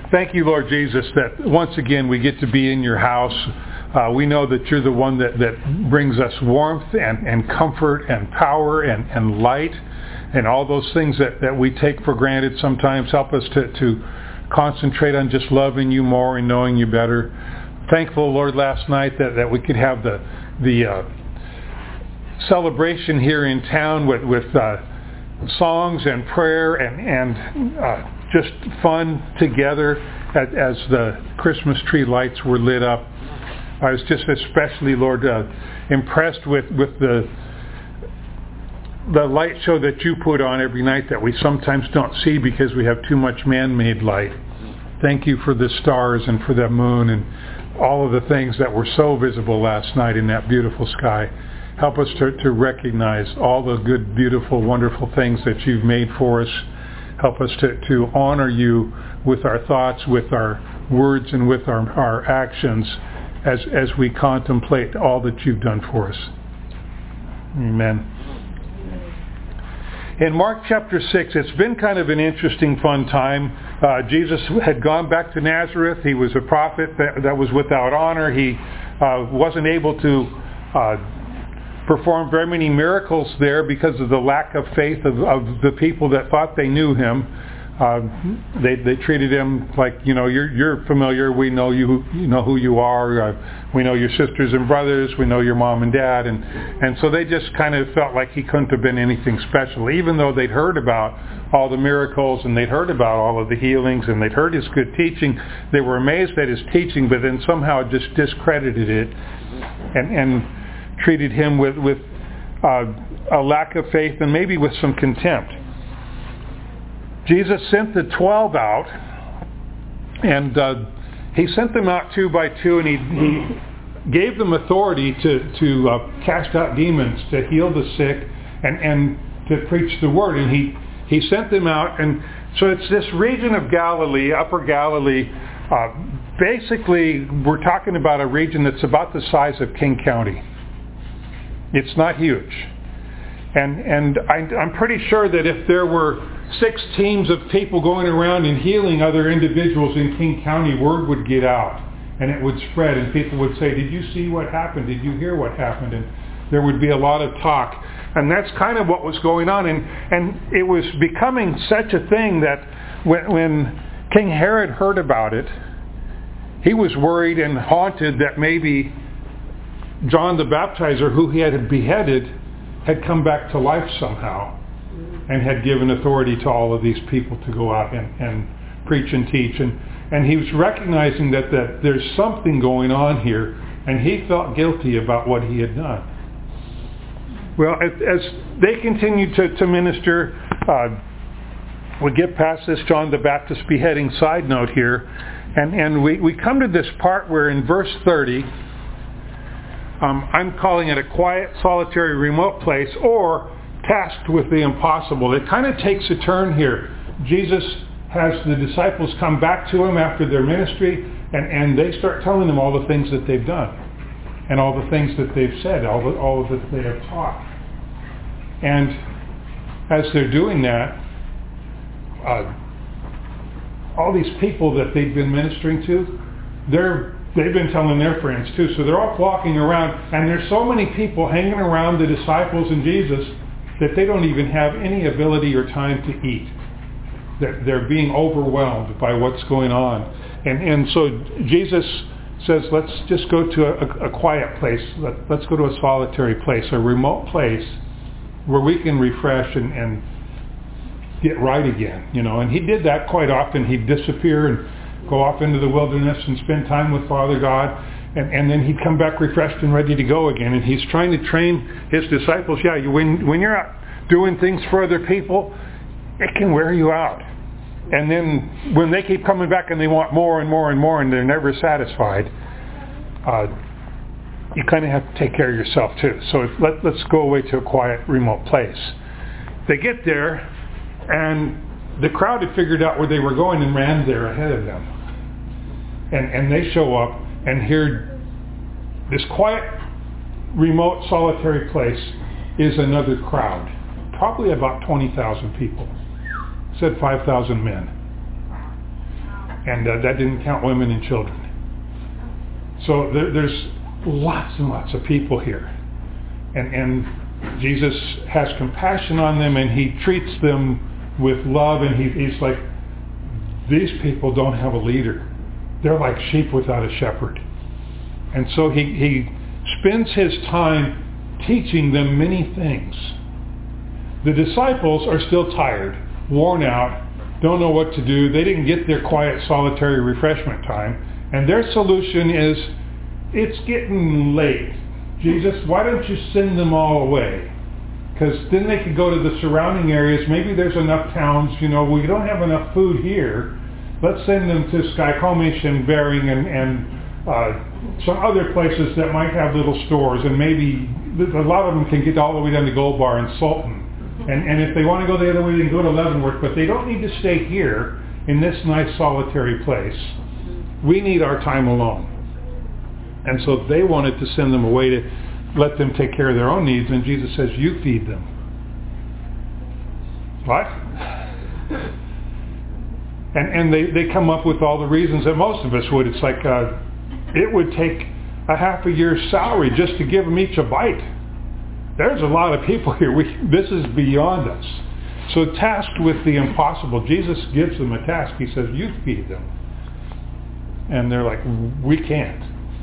Thank you, Lord Jesus, that once again we get to be in your house. We know that you're the one that brings us warmth and comfort and power and light and all those things that we take for granted sometimes. Help us to concentrate on just loving you more and knowing you better. Thankful, Lord, last night that we could have the celebration here in town with songs and prayer and just fun together as the Christmas tree lights were lit up. I was just especially, Lord, impressed with the light show that you put on every night that we sometimes don't see because we have too much man-made light. Thank you for the stars and for the moon and all of the things that were so visible last night in that beautiful sky. Help us to recognize all the good, beautiful, wonderful things that you've made for us. Help us to honor you with our thoughts, with our words, and with our actions as we contemplate all that you've done for us. Amen. In Mark chapter 6, it's been kind of an interesting, fun time. Jesus had gone back to Nazareth. He was a prophet that was without honor. He wasn't able to perform very many miracles there because of the lack of faith of the people that thought they knew him. They treated him like, you're familiar. We know you know who you are. We know your sisters and brothers. We know your mom and dad. And so they just kind of felt like he couldn't have been anything special, even though they'd heard about all the miracles and they'd heard about all of the healings and they'd heard his good teaching. They were amazed at his teaching, but then somehow just discredited it and treated him with a lack of faith and maybe with some contempt. Jesus sent the 12 out, and he sent them out 2 by 2, and he gave them authority to cast out demons, to heal the sick, and to preach the word. And he sent them out, and so it's this region of Galilee, Upper Galilee. Basically, we're talking about a region that's about the size of King County. It's not huge. And I'm pretty sure that if there were 6 teams of people going around and healing other individuals in King County, word would get out and it would spread and people would say, did you see what happened? Did you hear what happened? And there would be a lot of talk. And that's kind of what was going on. And it was becoming such a thing that when King Herod heard about it, he was worried and haunted that maybe John the Baptizer, who he had beheaded, had come back to life somehow and had given authority to all of these people to go out and preach and teach. And he was recognizing that there's something going on here, and he felt guilty about what he had done. Well, as they continued to minister, we get past this John the Baptist beheading side note here, and we come to this part where in verse 30, I'm calling it a quiet, solitary, remote place, or tasked with the impossible. It kind of takes a turn here. Jesus has the disciples come back to him after their ministry, and they start telling him all the things that they've done, and all the things that they've said, all of that they have taught. And as they're doing that, all these people that they've been ministering to, they've been telling their friends too. So they're all flocking around, and there's so many people hanging around the disciples and Jesus that they don't even have any ability or time to eat. They're being overwhelmed by what's going on. And so Jesus says, let's just go to a quiet place. Let's go to a solitary place, a remote place where we can refresh and get right again. And he did that quite often. He'd disappear and go off into the wilderness and spend time with Father God, and then he'd come back refreshed and ready to go again. And he's trying to train his disciples. When you're out doing things for other people, it can wear you out. And then when they keep coming back and they want more and more and more and they're never satisfied, you kind of have to take care of yourself too. So let's go away to a quiet, remote place. They get there, and the crowd had figured out where they were going and ran there ahead of them. And they show up, and here, this quiet, remote, solitary place is another crowd. Probably about 20,000 people. It said 5,000 men. And that didn't count women and children. So there's lots and lots of people here. And Jesus has compassion on them, and he treats them with love, and he's like, these people don't have a leader. They're like sheep without a shepherd. And so he spends his time teaching them many things. The disciples are still tired, worn out, don't know what to do. They didn't get their quiet, solitary refreshment time. And their solution is, it's getting late. Jesus, why don't you send them all away? Because then they could go to the surrounding areas. Maybe there's enough towns, we don't have enough food here. Let's send them to Skykomish and Bering and some other places that might have little stores. And maybe a lot of them can get all the way down to Gold Bar and Sultan. And if they want to go the other way, they can go to Leavenworth. But they don't need to stay here in this nice solitary place. We need our time alone. And so they wanted to send them away to let them take care of their own needs. And Jesus says, you feed them. What? And they come up with all the reasons that most of us would. It's like it would take a half a year's salary just to give them each a bite. There's a lot of people here. This is beyond us. So tasked with the impossible, Jesus gives them a task. He says, you feed them. And they're like, we can't.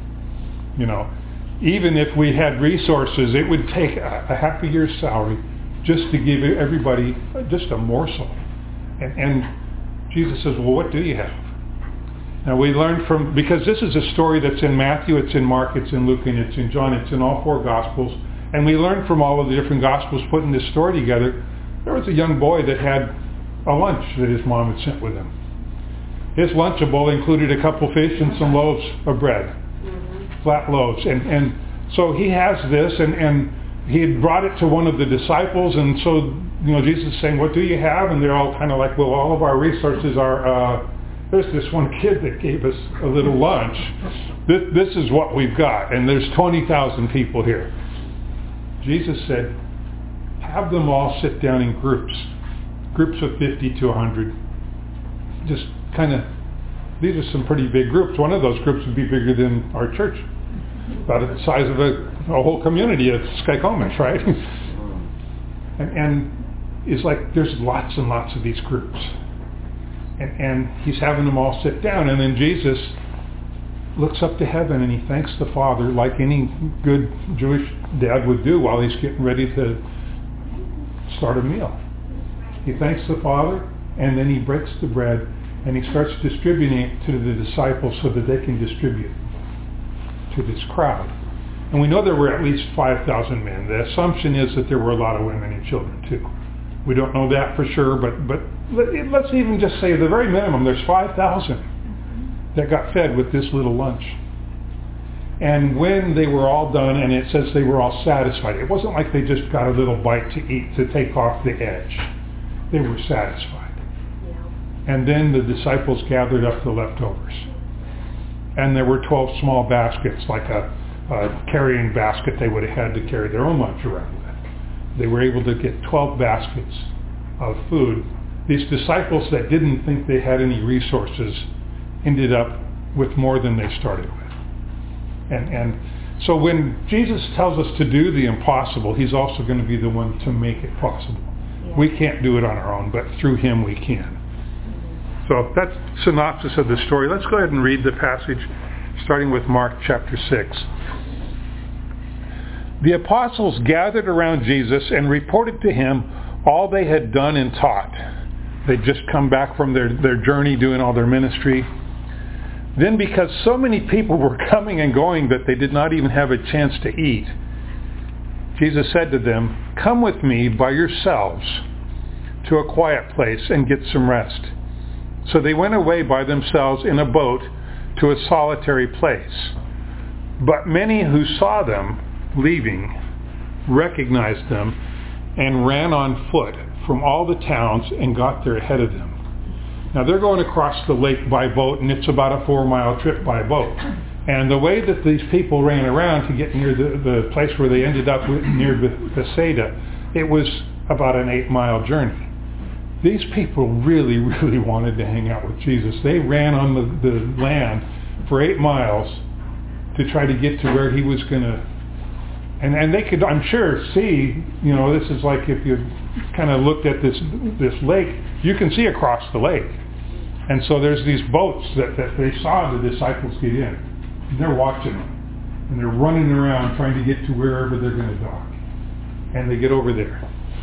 Even if we had resources, it would take a half a year's salary just to give everybody just a morsel. And Jesus says, well, what do you have? Now we learned because this is a story that's in Matthew, it's in Mark, it's in Luke, and it's in John, it's in all four Gospels. And we learned from all of the different Gospels putting this story together, there was a young boy that had a lunch that his mom had sent with him. His Lunchable included a couple fish and some loaves of bread, flat loaves. And so he has this, and he had brought it to one of the disciples, and so Jesus is saying, what do you have? And they're all kind of like, well, all of our resources are, there's this one kid that gave us a little lunch. This is what we've got, and there's 20,000 people here. Jesus said, have them all sit down in groups of 50 to 100. Just kind of, these are some pretty big groups. One of those groups would be bigger than our church, about the size of a whole community at Skykomish, right? and it's like there's lots and lots of these groups. And he's having them all sit down, and then Jesus looks up to heaven and he thanks the Father like any good Jewish dad would do while he's getting ready to start a meal. He thanks the Father, and then he breaks the bread and he starts distributing it to the disciples so that they can distribute to this crowd. And we know there were at least 5,000 men. The assumption is that there were a lot of women and children too. We don't know that for sure, but let's even just say the very minimum, there's 5,000 that got fed with this little lunch. And when they were all done, and it says they were all satisfied, it wasn't like they just got a little bite to eat to take off the edge. They were satisfied. Yeah. And then the disciples gathered up the leftovers. And there were 12 small baskets, like a carrying basket they would have had to carry their own lunch around with. They were able to get 12 baskets of food. These disciples that didn't think they had any resources ended up with more than they started with. And so when Jesus tells us to do the impossible, he's also going to be the one to make it possible. Yeah. We can't do it on our own, but through him we can. So that's synopsis of the story. Let's go ahead and read the passage, starting with Mark chapter 6. The apostles gathered around Jesus and reported to him all they had done and taught. They'd just come back from their journey doing all their ministry. Then because so many people were coming and going that they did not even have a chance to eat, Jesus said to them, "Come with me by yourselves to a quiet place and get some rest." So they went away by themselves in a boat to a solitary place. But many who saw them leaving recognized them and ran on foot from all the towns and got there ahead of them. Now they're going across the lake by boat, and it's about a 4-mile trip by boat. And the way that these people ran around to get near the place where they ended up near Bethsaida, it was about an 8-mile journey. These people really, really wanted to hang out with Jesus. They ran on the land for 8 miles to try to get to where he was going to. And they could, I'm sure, see, this is like if you kind of looked at this lake, you can see across the lake. And so there's these boats that they saw the disciples get in. And they're watching them. And they're running around trying to get to wherever they're going to dock. And they get over there.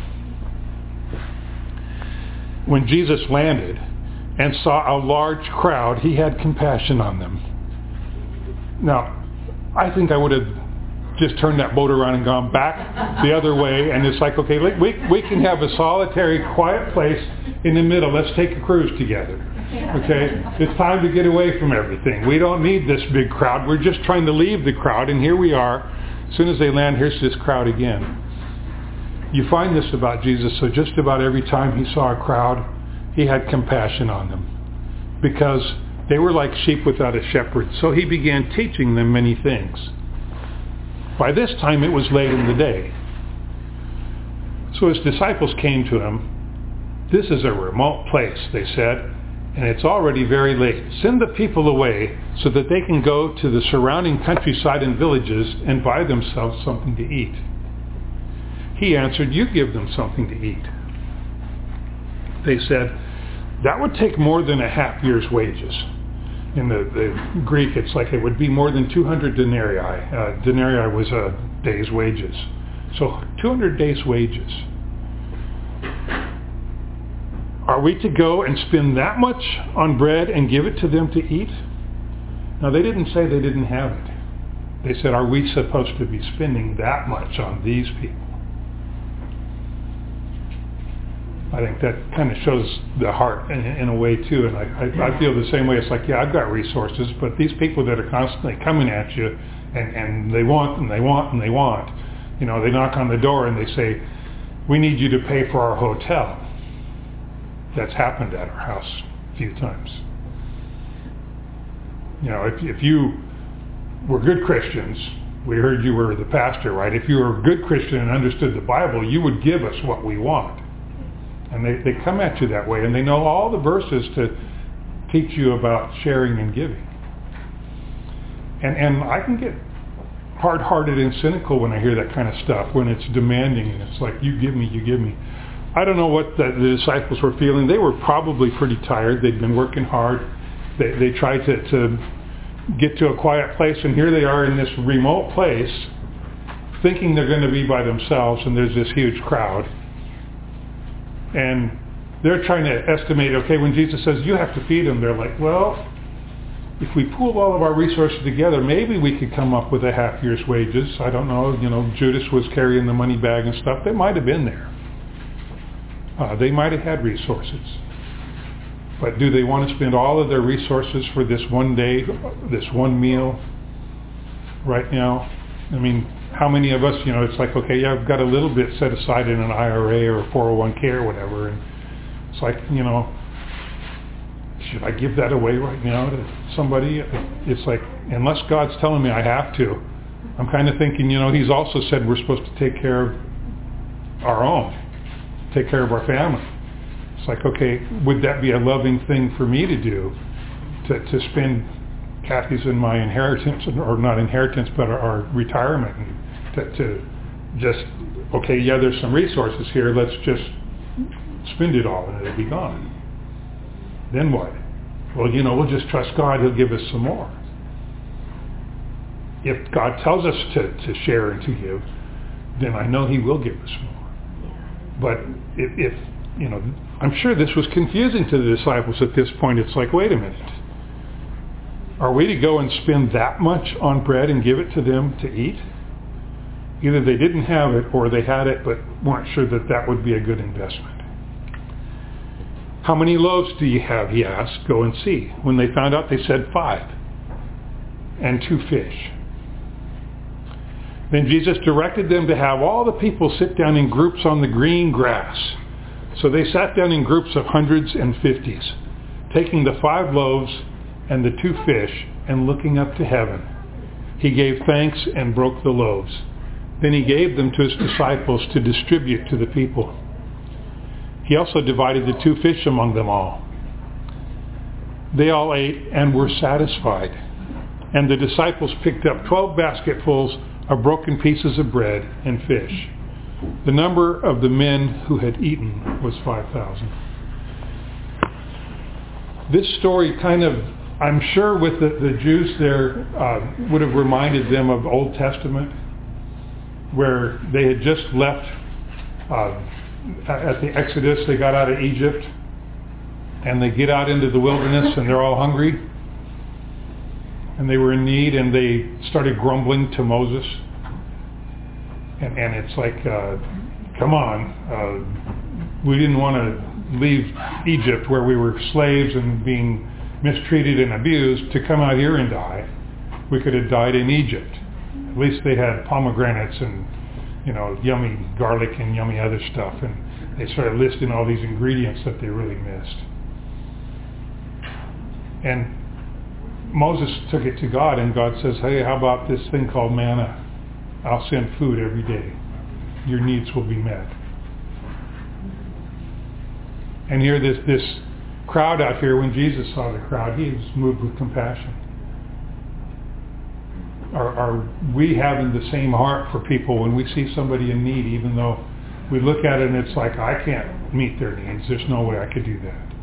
When Jesus landed and saw a large crowd, he had compassion on them. Now, I think I would have just turned that boat around and gone back the other way, and it's like, okay, we can have a solitary, quiet place in the middle. Let's take a cruise together. Okay? It's time to get away from everything. We don't need this big crowd. We're just trying to leave the crowd, and here we are. As soon as they land, here's this crowd again. You find this about Jesus, so just about every time he saw a crowd, he had compassion on them because they were like sheep without a shepherd. So he began teaching them many things. By this time, it was late in the day. So his disciples came to him. This is a remote place, they said, and it's already very late. Send the people away so that they can go to the surrounding countryside and villages and buy themselves something to eat. He answered, you give them something to eat. They said, that would take more than a half year's wages. In the Greek, it's like it would be more than 200 denarii. Denarii was a day's wages. So 200 days' wages. Are we to go and spend that much on bread and give it to them to eat? Now, they didn't say they didn't have it. They said, are we supposed to be spending that much on these people? I think that kind of shows the heart in a way too, and I feel the same way. It's like, yeah, I've got resources, but these people that are constantly coming at you, and they want and they want and they want, they knock on the door and they say, we need you to pay for our hotel. That's happened at our house a few times. If you were good Christians, we heard you were the pastor, right? If you were a good Christian and understood the Bible, you would give us what we want. And they come at you that way, and they know all the verses to teach you about sharing and giving. And I can get hard-hearted and cynical when I hear that kind of stuff, when it's demanding, and it's like, you give me, you give me. I don't know what the disciples were feeling. They were probably pretty tired. They'd been working hard. They tried to get to a quiet place, and here they are in this remote place, thinking they're going to be by themselves, and there's this huge crowd. And they're trying to estimate, okay, when Jesus says, you have to feed them, they're like, well, if we pool all of our resources together, maybe we could come up with a half year's wages. I don't know, Judas was carrying the money bag and stuff. They might have been there. They might have had resources. But do they want to spend all of their resources for this one day, this one meal right now? I mean, how many of us, it's like, okay, yeah, I've got a little bit set aside in an IRA or a 401k or whatever, and it's like, should I give that away right now to somebody? It's like, unless God's telling me I have to, I'm kind of thinking, he's also said we're supposed to take care of our own, take care of our family. It's like, okay, would that be a loving thing for me to do, to spend Kathy's and my inheritance, or not inheritance, but our retirement, and to just, okay, yeah, there's some resources here, let's just spend it all and it'll be gone. Then what? Well, we'll just trust God, he'll give us some more. If God tells us to share and to give, then I know he will give us more. But if I'm sure this was confusing to the disciples at this point. It's like, wait a minute. Are we to go and spend that much on bread and give it to them to eat? Either they didn't have it or they had it but weren't sure that would be a good investment. How many loaves do you have, he asked. Go and see. When they found out, they said 5 and 2 fish. Then Jesus directed them to have all the people sit down in groups on the green grass. So they sat down in groups of hundreds and 50s, taking the 5 loaves and the 2 fish, and looking up to heaven. He gave thanks and broke the loaves. Then he gave them to his disciples to distribute to the people. He also divided the 2 fish among them all. They all ate and were satisfied. And the disciples picked up 12 basketfuls of broken pieces of bread and fish. The number of the men who had eaten was 5,000. This story kind of, I'm sure with the Jews there, would have reminded them of Old Testament, where they had just left at the Exodus. They got out of Egypt, and they get out into the wilderness, and they're all hungry, and they were in need, and they started grumbling to Moses. And it's like, come on, we didn't want to leave Egypt where we were slaves and being mistreated and abused to come out here and die. We could have died in Egypt. At least they had pomegranates and, yummy garlic and yummy other stuff. And they started listing all these ingredients that they really missed. And Moses took it to God, and God says, hey, how about this thing called manna? I'll send food every day. Your needs will be met. And here this crowd out here, when Jesus saw the crowd, he was moved with compassion. Are we having the same heart for people when we see somebody in need, even though we look at it and it's like, I can't meet their needs. There's no way I could do that.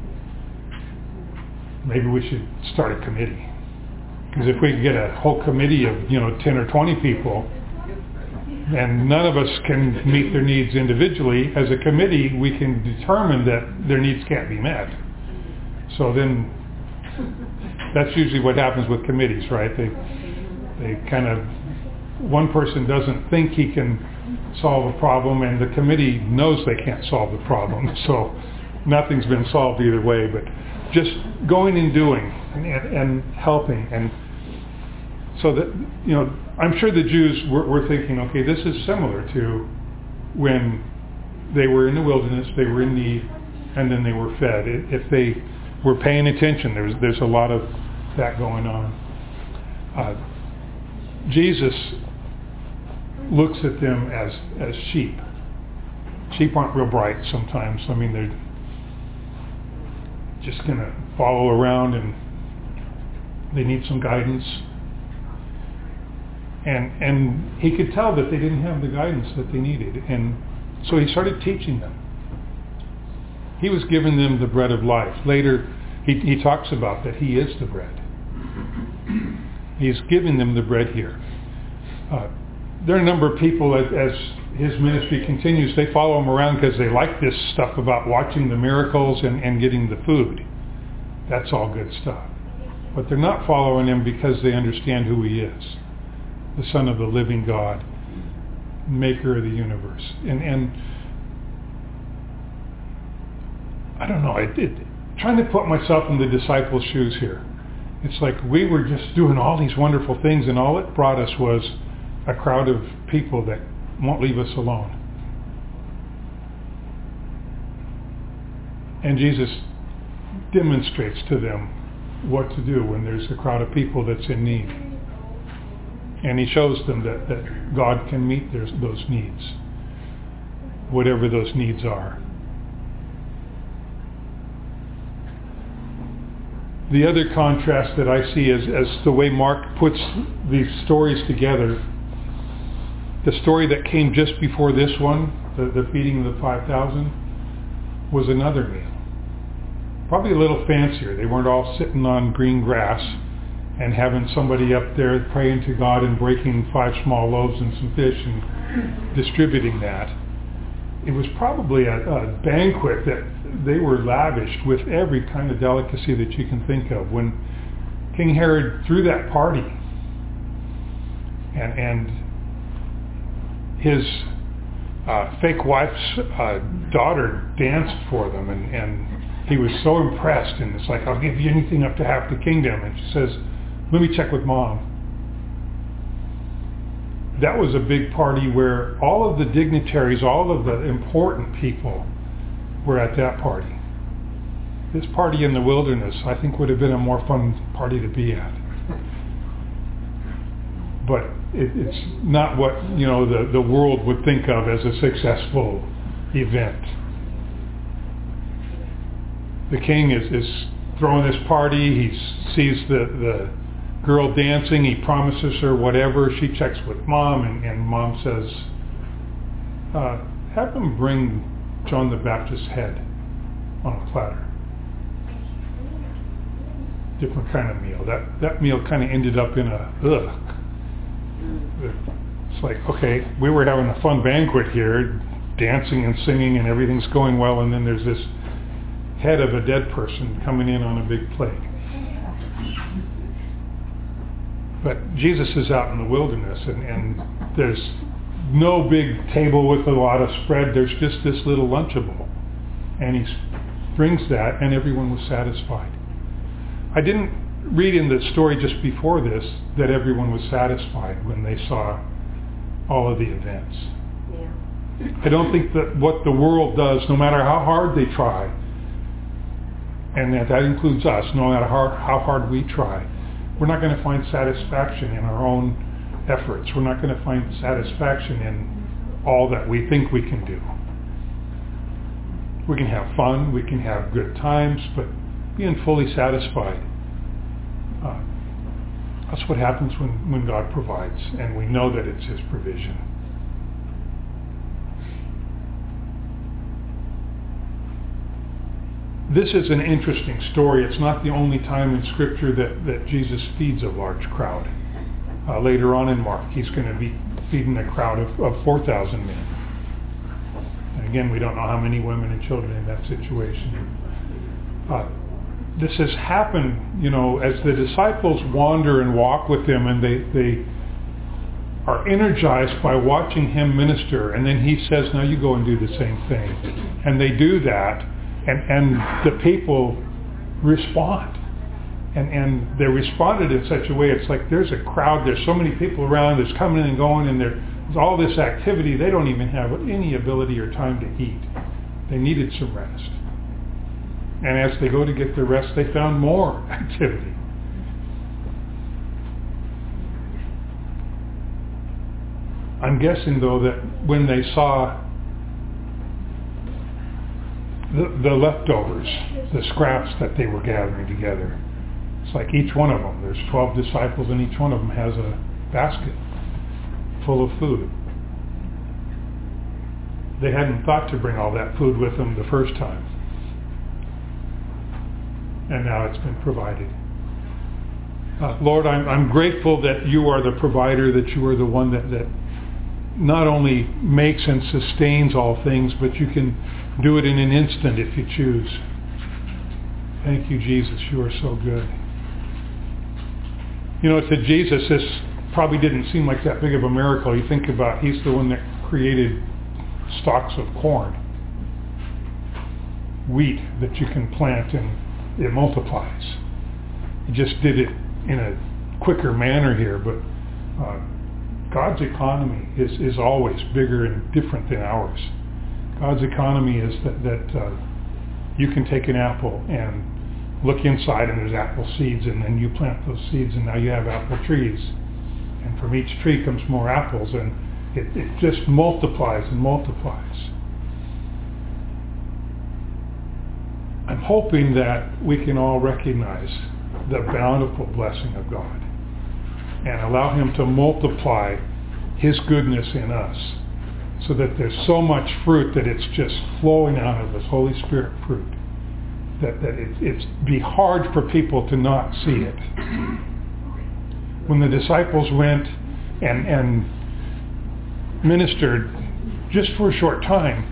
Maybe we should start a committee. Because if we could get a whole committee of 10 or 20 people, and none of us can meet their needs individually, as a committee we can determine that their needs can't be met. So then that's usually what happens with committees, right? They kind of, one person doesn't think he can solve a problem, and the committee knows they can't solve the problem. So nothing's been solved either way, but just going and doing and helping. And so that, I'm sure the Jews were thinking, okay, this is similar to when they were in the wilderness, they were in need, and then they were fed. If they were paying attention, there's a lot of that going on. Jesus looks at them as sheep. Sheep aren't real bright sometimes. I mean, they're just going to follow around, and they need some guidance. And he could tell that they didn't have the guidance that they needed. And so he started teaching them. He was giving them the bread of life. Later, he talks about that he is the bread. He's giving them the bread here. There are a number of people, as his ministry continues, they follow him around because they like this stuff about watching the miracles and getting the food. That's all good stuff. But they're not following him because they understand who he is. The Son of the living God, maker of the universe. And I don't know, trying to put myself in the disciples' shoes here. It's like we were just doing all these wonderful things, and all it brought us was a crowd of people that won't leave us alone. And Jesus demonstrates to them what to do when there's a crowd of people that's in need. And he shows them that God can meet those needs, whatever those needs are. The other contrast that I see is as the way Mark puts these stories together. The story that came just before this one, the feeding of the 5,000, was another meal. Probably a little fancier. They weren't all sitting on green grass and having somebody up there praying to God and breaking 5 small loaves and some fish and distributing that. It was probably a banquet that they were lavished with every kind of delicacy that you can think of. When King Herod threw that party and his fake wife's daughter danced for them, and he was so impressed, and it's like, I'll give you anything up to half the kingdom. And she says, let me check with Mom. That was a big party where all of the dignitaries, all of the important people were at that party. This party in the wilderness, I think, would have been a more fun party to be at. But it's not what the world would think of as a successful event. the king is throwing this party. He sees the girl dancing. He promises her whatever. She checks with mom, and mom says, have them bring John the Baptist's head on a platter. Different kind of meal. That meal kind of ended up in a ugh. It's like, okay, we were having a fun banquet here, dancing and singing and everything's going well, and then there's this head of a dead person coming in on a big plate. But Jesus is out in the wilderness, and there's no big table with a lot of spread. There's just this little Lunchable. And he brings that, and everyone was satisfied. I didn't read in the story just before this that everyone was satisfied when they saw all of the events. Yeah. I don't think that what the world does, no matter how hard they try, and that includes us, no matter how hard we try, we're not going to find satisfaction in our own efforts. We're not going to find satisfaction in all that we think we can do. We can have fun, we can have good times, but being fully satisfied, that's what happens when God provides, and we know that it's His provision. This is an interesting story. It's not the only time in Scripture that Jesus feeds a large crowd. Later on in Mark, He's going to be feeding a crowd of 4,000 men. And again, we don't know how many women and children in that situation. This has happened, as the disciples wander and walk with Him, and they are energized by watching Him minister, and then He says, now you go and do the same thing. And they do that, and the people respond. And they responded in such a way, it's like there's a crowd, there's so many people around, there's coming and going, and there's all this activity. They don't even have any ability or time to eat. They needed some rest. And as they go to get their rest, they found more activity. I'm guessing, though, that when they saw the leftovers, the scraps that they were gathering together, it's like each one of them, there's 12 disciples, and each one of them has a basket full of food. They hadn't thought to bring all that food with them the first time. And now it's been provided. Lord, I'm grateful that you are the provider, that you are the one that not only makes and sustains all things, but you can do it in an instant if you choose. Thank you, Jesus. You are so good. To Jesus, this probably didn't seem like that big of a miracle. You think about, He's the one that created stalks of corn, wheat that you can plant and it multiplies. He just did it in a quicker manner here, but God's economy is always bigger and different than ours. God's economy is that you can take an apple and look inside and there's apple seeds, and then you plant those seeds and now you have apple trees. And from each tree comes more apples, and it just multiplies and multiplies. I'm hoping that we can all recognize the bountiful blessing of God and allow Him to multiply His goodness in us so that there's so much fruit that it's just flowing out of His Holy Spirit fruit, that it's be hard for people to not see it. When the disciples went and ministered just for a short time,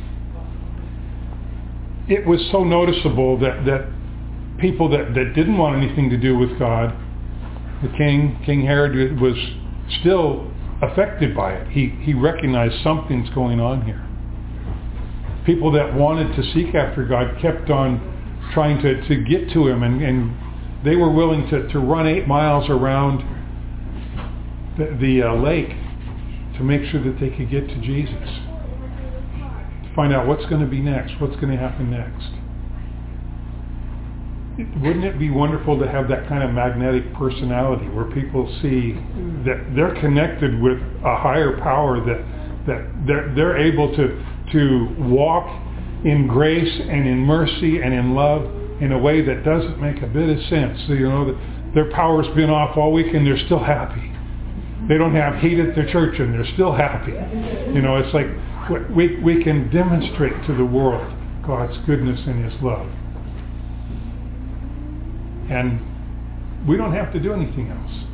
it was so noticeable that people that didn't want anything to do with God, the King Herod, was still affected by it. He recognized something's going on here. People that wanted to seek after God kept on trying to get to Him, and they were willing to run 8 miles around the lake to make sure that they could get to Jesus. Find out what's going to be next, what's going to happen next. Wouldn't it be wonderful to have that kind of magnetic personality where people see that they're connected with a higher power, that they're able to walk in grace and in mercy and in love in a way that doesn't make a bit of sense. So, their power's been off all week and they're still happy. They don't have heat at their church and they're still happy. It's like we can demonstrate to the world God's goodness and His love. And we don't have to do anything else.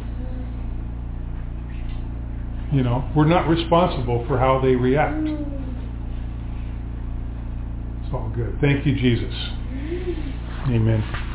We're not responsible for how they react. It's all good. Thank you, Jesus. Amen.